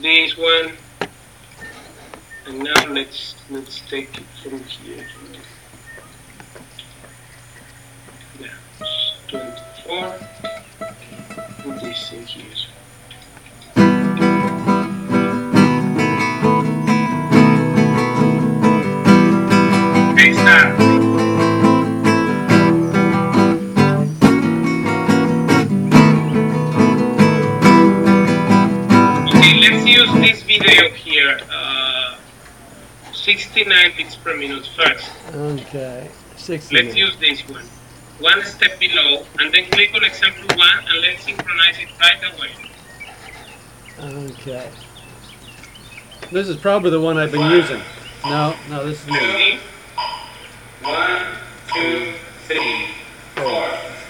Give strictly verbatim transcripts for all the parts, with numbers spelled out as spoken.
this one, and now let's let's take it from here. Yeah, twenty-four. Put this in here. Okay, start. Let's use this video here, uh, sixty-nine bits per minute first. Okay, sixty-nine. Let's use this one. One step below, and then click on example one, and let's synchronize it right away. Okay. This is probably the one I've been one. using. No, no, this is new. One, two, three, four.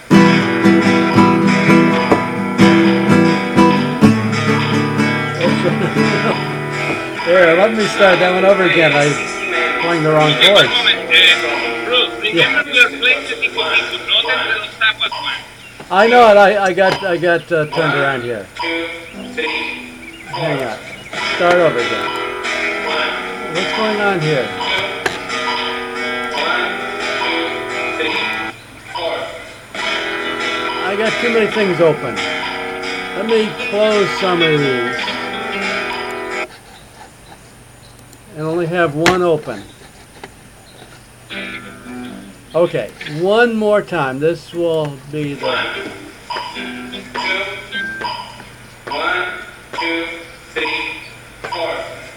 There, let me start that one over again. I was playing the wrong chords. I know it. I, I got I got uh, turned around here. Hang on. Start over again. What's going on here? I got too many things open. Let me close some of these. And only have one open. Okay, one more time. This will be the... One, two, three, four.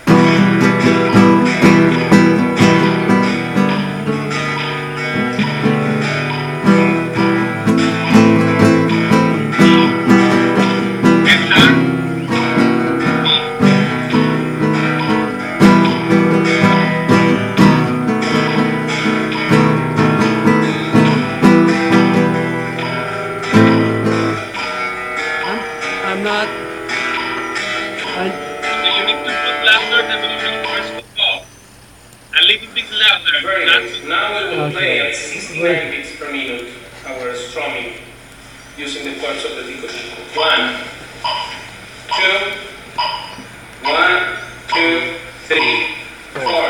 Now we will okay. play at sixty-nine bits per minute our strumming using the chords of the Tico Tico. One, two, one, two, three, four.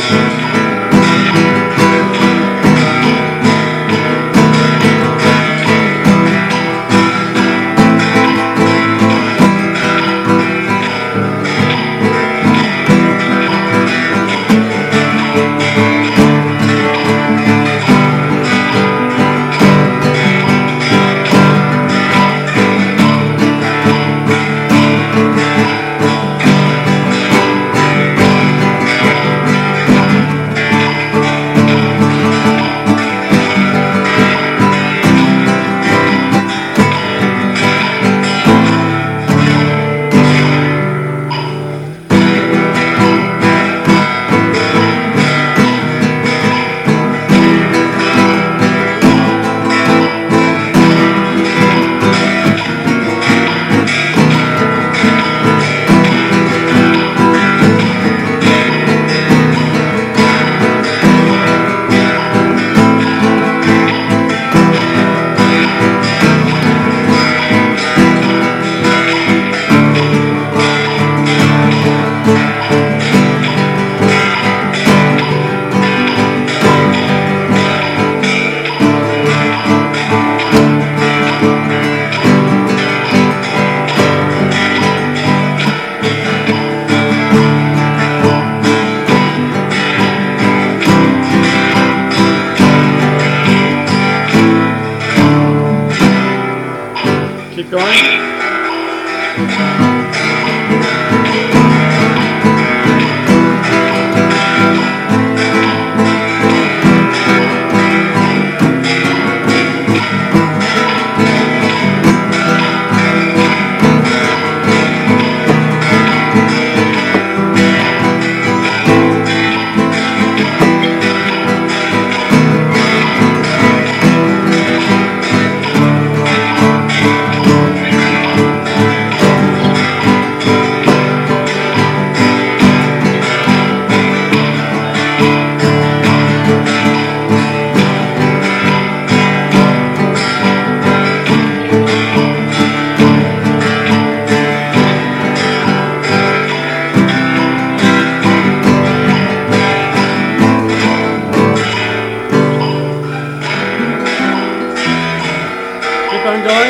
Keep going. Keep on going.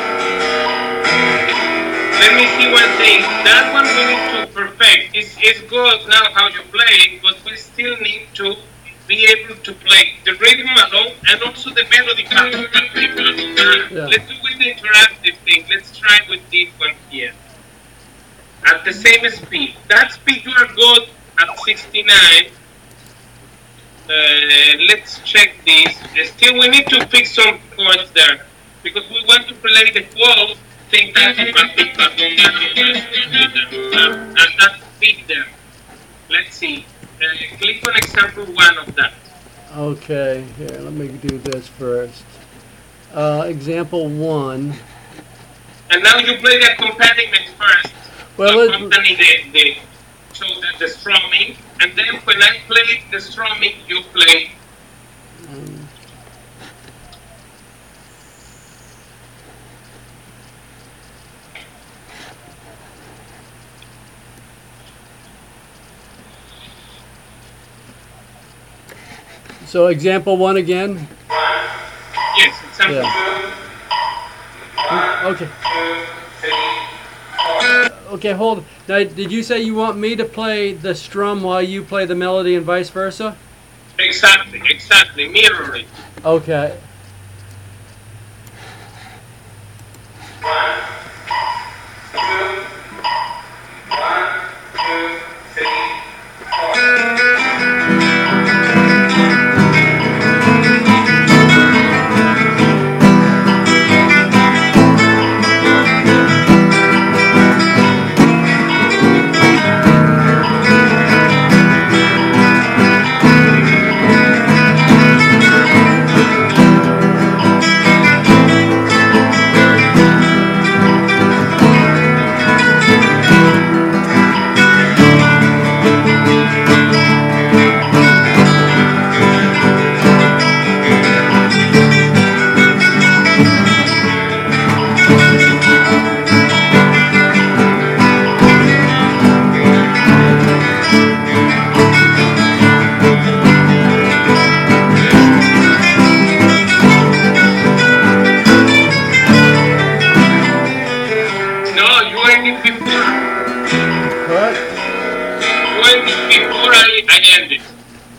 Let me see one thing. That one we need to perfect. It's, it's good now how you play it, but we still need to be able to play the rhythm alone and also the melody. Yeah. Let's do with the interactive thing. Let's try with this one here. At the same speed. That speed you are good at sixty-nine. Uh, let's check this. Still, we need to fix some chords there because we want to play the quote. Think that at that speed there. Let's see. Uh, click on example one of that. Okay, here, let me do this first. Uh, example one. And now you play the accompaniment first. Well, to let's- accompany the, the, so the, the strumming. And then when I play the strumming, you play. Um, so example one again. Yes, example Yeah. Okay. Okay, hold. Now, did you say you want me to play the strum while you play the melody and vice versa? Exactly, exactly. Mirror it. Okay.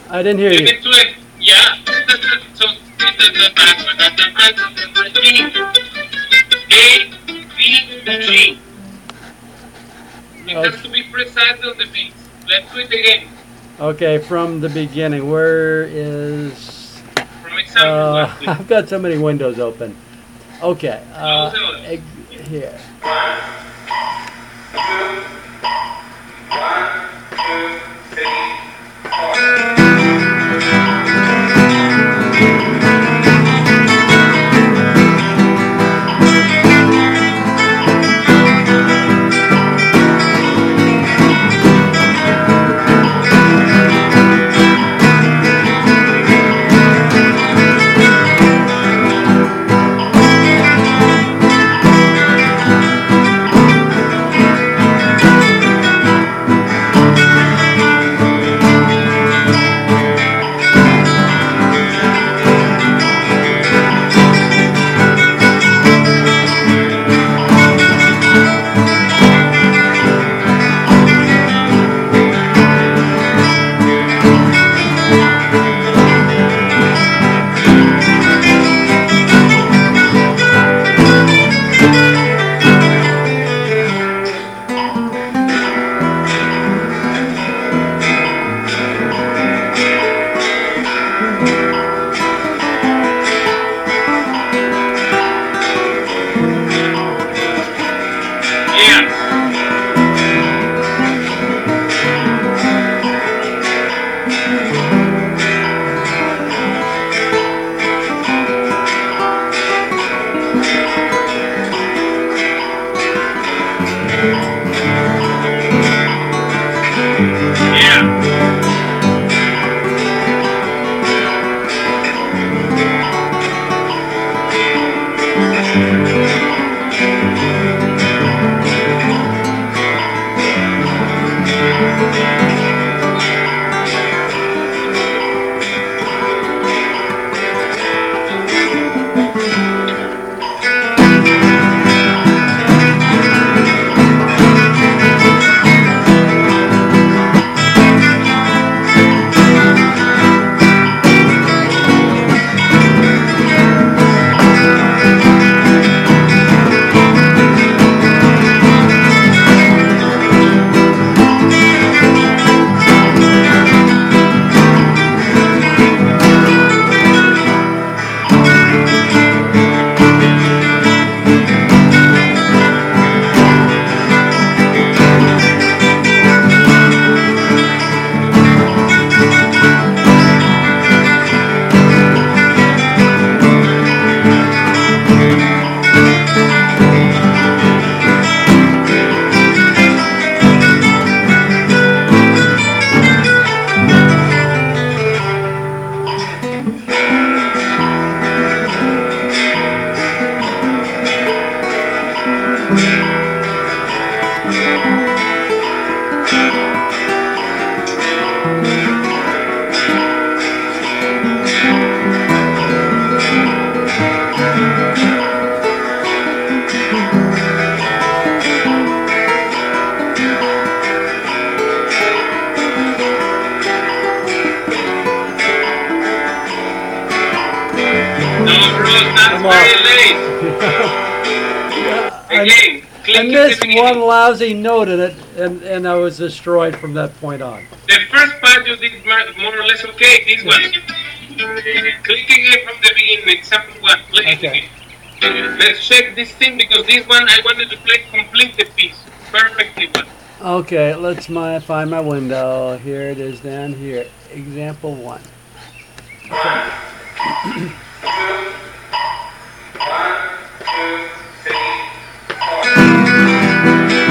I didn't hear You you. need to like, yeah. So A, B, G. It Okay. has to be precise on the beats. Let's do it again. Okay, from the beginning. Where is? From example Uh, one, please. I've got so many windows open. Okay. Uh, Close it. ex- here. One, two, one, two, three, four. I'm off. Very late. Yeah, I, Again, click I at the missed beginning. one lousy note in it, and, and I was destroyed from that point on. The first part you did more more or less okay. This one. Click again from the beginning. Example one. Click Okay. again. Let's check this thing because this one I wanted to play complete the piece. Perfectly one. Okay, let's my, find my window. Here it is down here. Example one. One, two, one, two, three, four.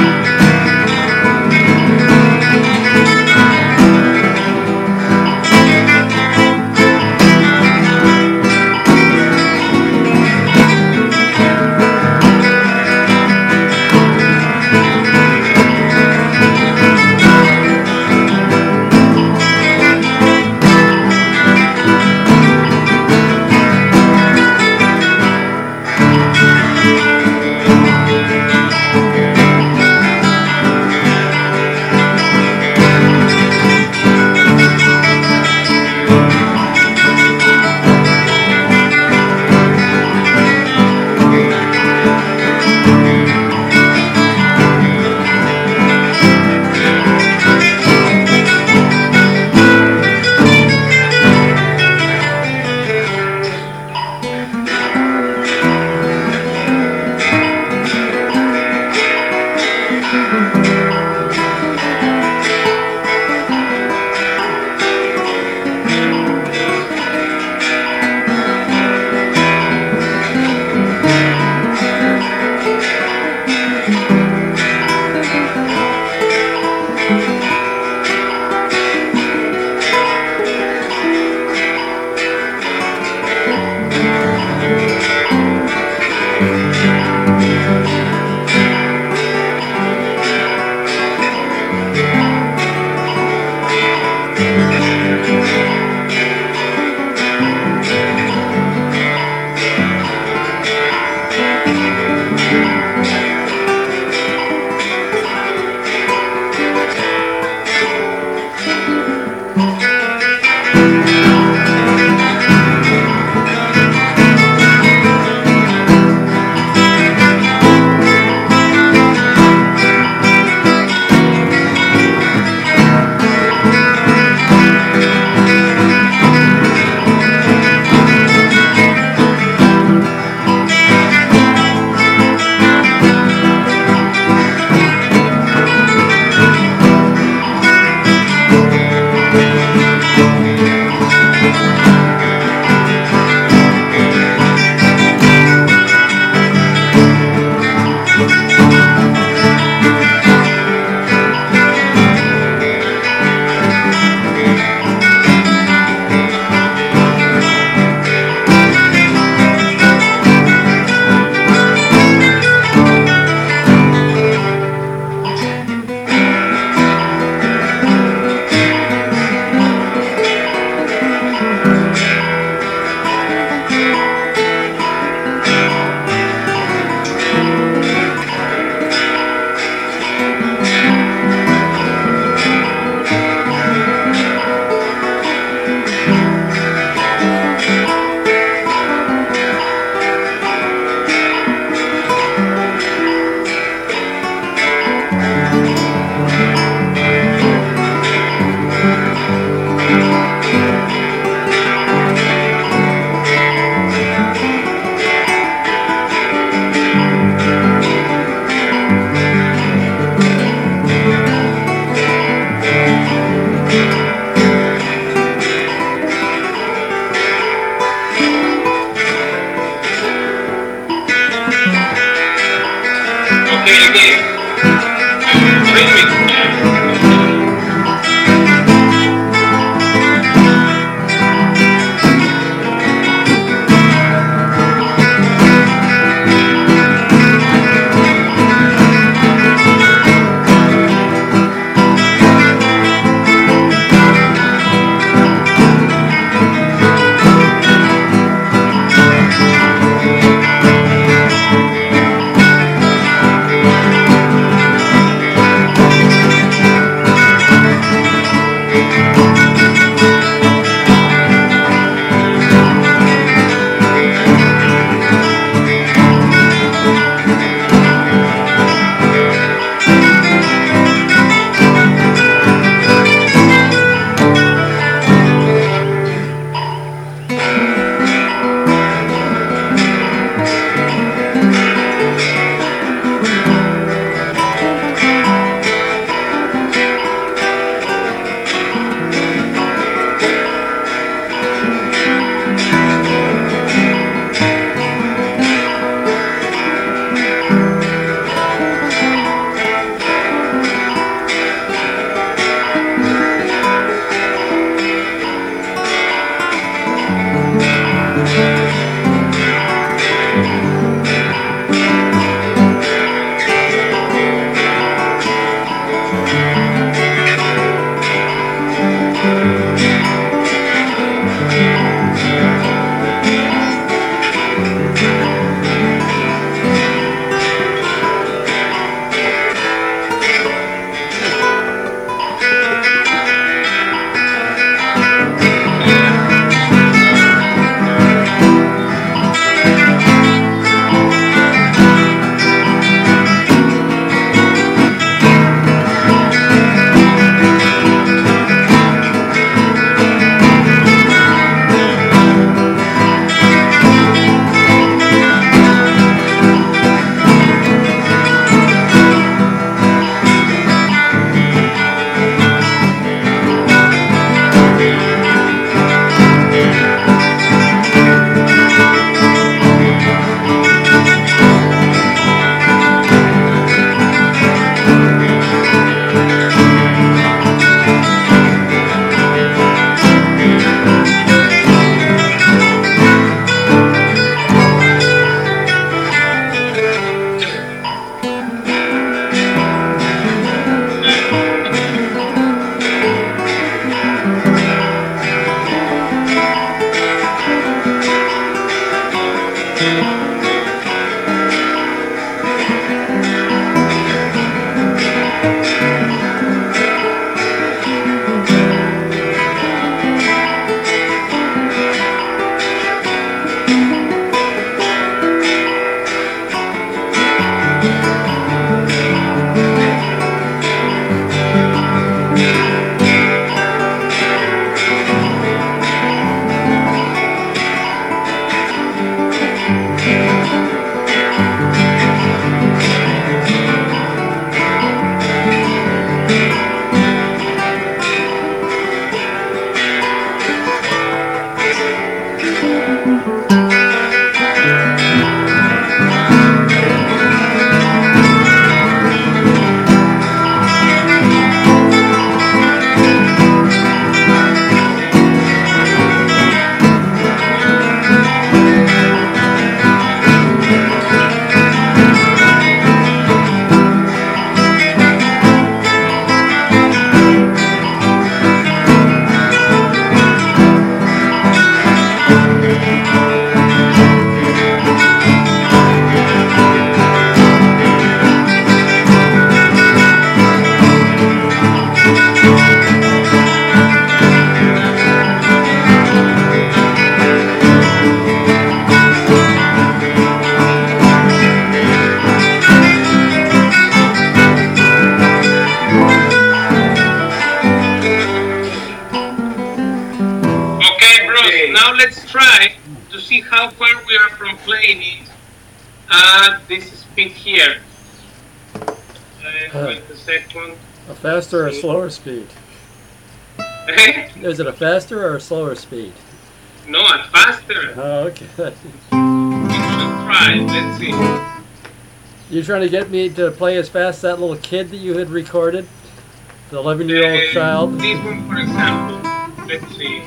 Okay, now let's try to see how far we are from playing it at this speed here. Uh, wait a second. A faster or slower speed? Is it a faster or a slower speed? No, at faster. Oh, okay. Let's try. Let's see. You trying to get me to play as fast as that little kid that you had recorded? The eleven-year-old Uh, child? This one, for example. Let's see.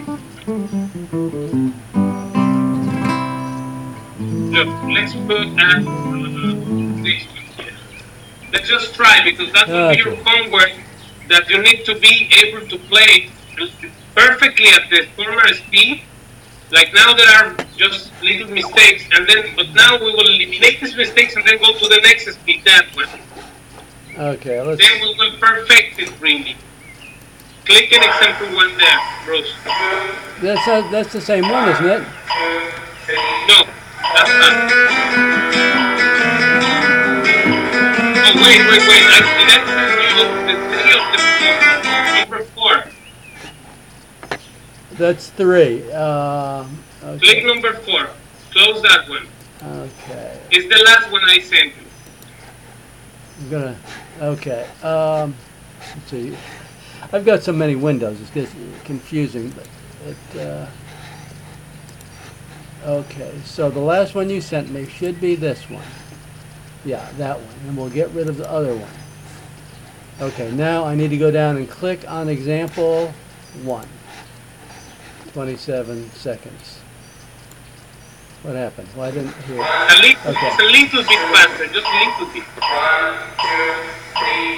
Look, let's put uh, this one here. Let's just try, because that will be your Okay. homework, that you need to be able to play perfectly at the former speed. Like now there are just little mistakes, and then, but now we will eliminate these mistakes and then go to the next speed, that one. Okay, let's... Then we will perfect it really. Click an example one there, Bruce. That's, uh, that's the same one, isn't it? No, that's not. Oh, wait, wait, wait. I did that you the three of the four. Number four. That's three. Uh, Click okay. number four. Close that one. Okay. It's the last one I sent you. I'm gonna... Okay. Um, let's see. I've got so many windows, it's just confusing, but it, uh, okay, so the last one you sent me should be this one. Yeah, that one, and we'll get rid of the other one. Okay, now I need to go down and click on example one. twenty-seven seconds. What happened? Why didn't here? A little, Okay. It's a little bit faster, just a little bit. One, two, three,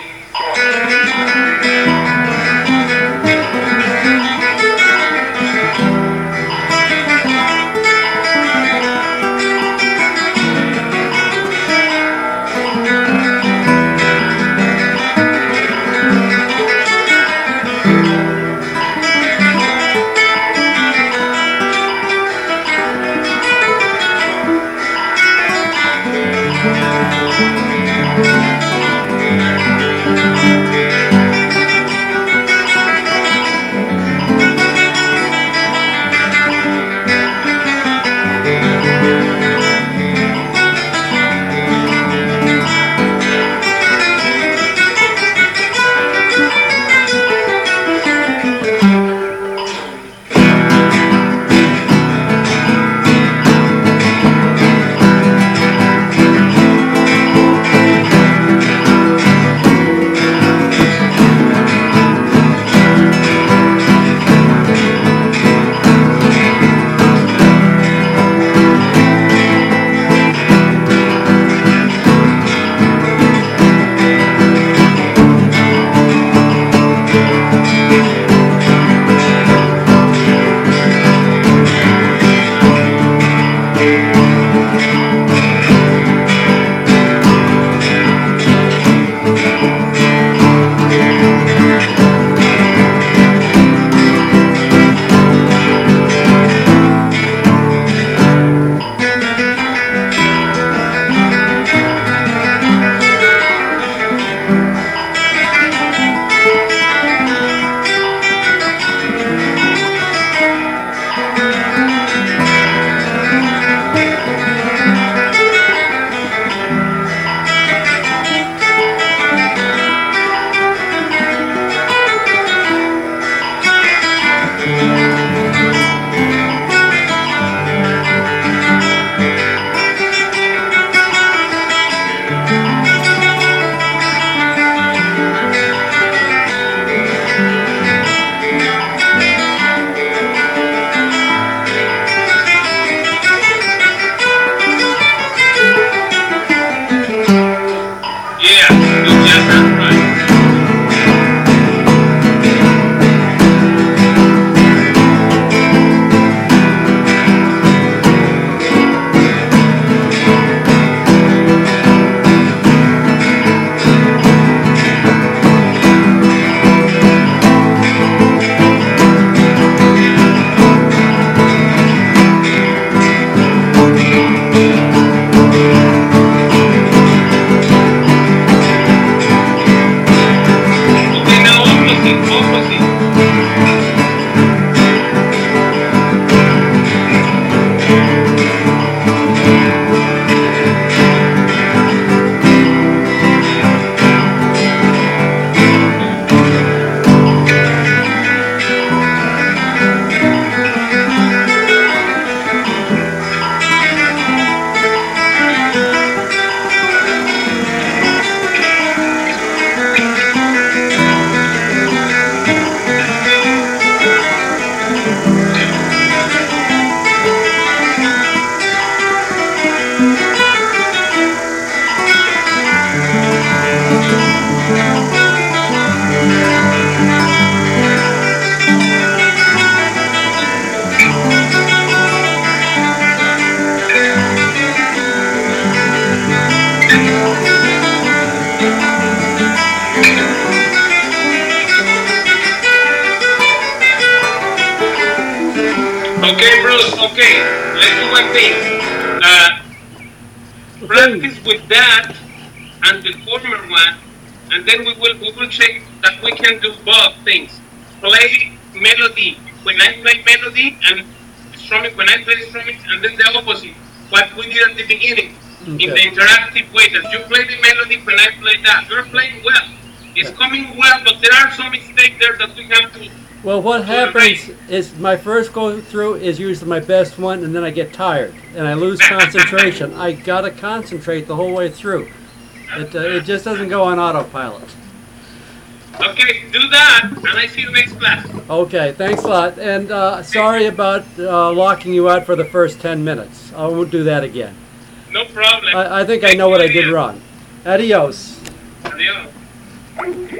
Okay, Bruce, okay. Let's do one thing. Uh, practice with that and the former one, and then we will we will check that we can do both things. Play melody when I play melody and strumming when I play strumming, and then the opposite. What we did at the beginning Okay. in the interactive way that you play the melody when I play that. You're playing well. It's coming well, but there are some mistakes there that we have to. Well, what happens is my first go through is usually my best one, and then I get tired and I lose concentration. I gotta concentrate the whole way through. It, uh, it just doesn't go on autopilot. Okay, do that, and I see you next class. Okay, thanks a lot. And uh, sorry about uh, locking you out for the first ten minutes. I won't do that again. No problem. I, I think I know what I did wrong. Adios. Adios. Okay.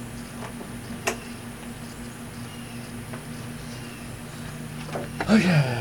Okay.